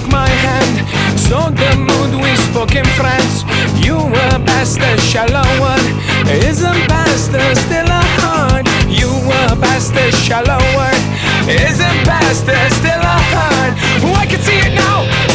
took my hand. So the mood we spoke in France. You were past the shallow one. Isn't past still a heart? You were past the shallow one. Isn't past still a heart? Oh, I can see it now.